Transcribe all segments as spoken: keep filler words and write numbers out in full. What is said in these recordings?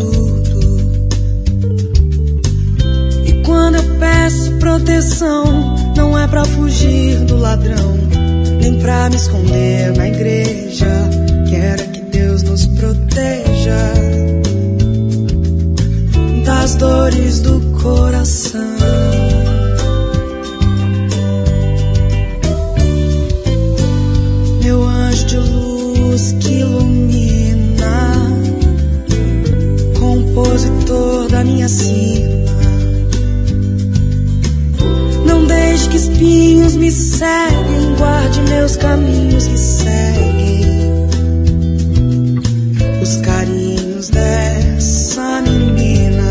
tudo. E quando eu peço proteção, não é pra fugir do ladrão, nem pra me esconder na igreja. Quero que Deus nos proteja das dores do coração. Meu anjo de luz que ilumina, compositor da minha sina, não deixe que espinhos me ceguem, guarde meus caminhos que seguem os carinhos dessa menina.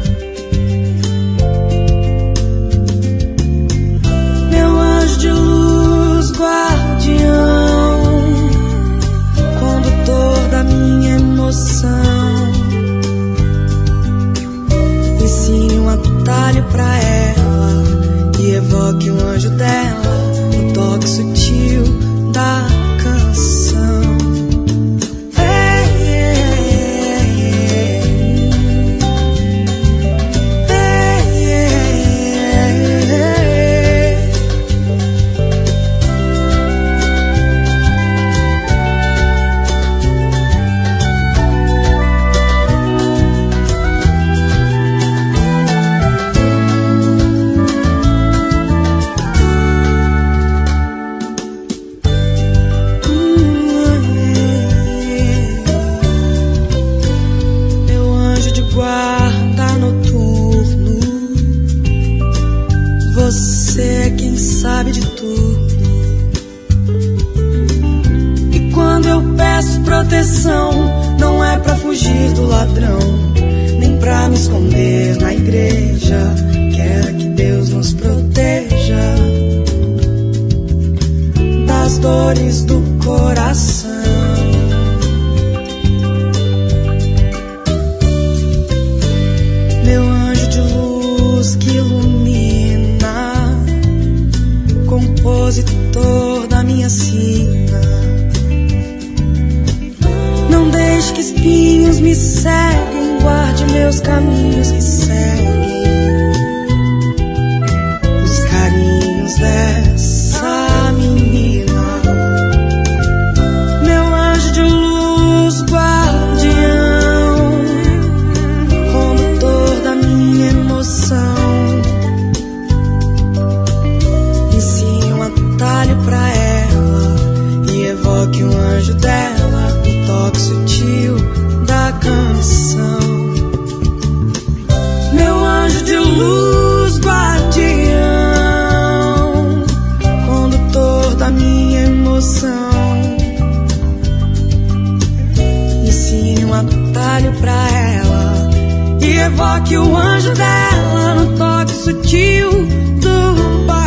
Meu anjo de luz, guardião, condutor da minha emoção, ensine um atalho pra ela e evoque um anjo dela no toque sutil da canção. Guarda noturno, você é quem sabe de tudo. E quando eu peço proteção, não é pra fugir do ladrão, nem pra me esconder na igreja. Quero que Deus nos proteja das dores do coração. Meu anjo de luz que ilumina, compositor da minha sina, não deixe que espinhos me ceguem, guarde meus caminhos que seguem os carinhos dessa menina. Meu anjo de luz, guardião, ensine um atalho pra ela e evoque um anjo dela no toque sutil da canção. Meu anjo de luz, guardião, condutor da minha emoção, ensine um atalho pra ela e evoque o anjo dela no toque sutil do